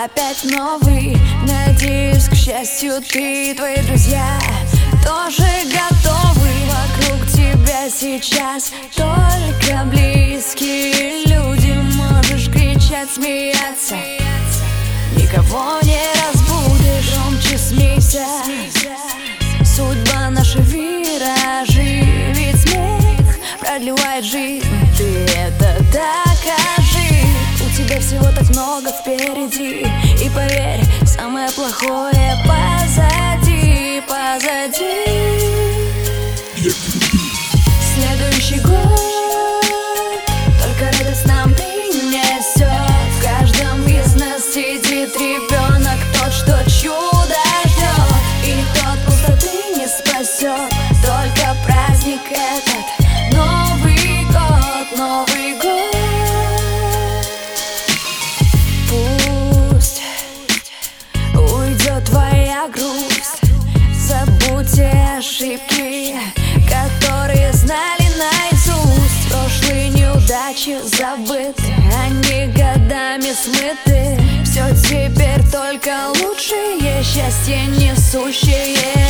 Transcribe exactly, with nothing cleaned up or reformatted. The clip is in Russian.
опять новый. Надеюсь, к счастью, ты и твои друзья тоже готовы. Вокруг тебя сейчас только близкие люди. Можешь кричать, смеяться, никого не разбудишь. Громче смейся, судьба наша виражи. Ведь смех продлевает жизнь, ты это докажи. У тебя всего так много впереди, и поверь, самое плохое позади, позади. Следующий год только радость нам принесет. В каждом из нас сидит ребенок, тот, что чудо ждет, и тот пустоты не спасет. Только праздник этот, Новый год, Новый год. Пусть уйдет твоя грусть, забудьте ошибки, которые знали наизусть. Прошлые неудачи забыты, они годами смыты. Все теперь только лучшее, счастье несущее.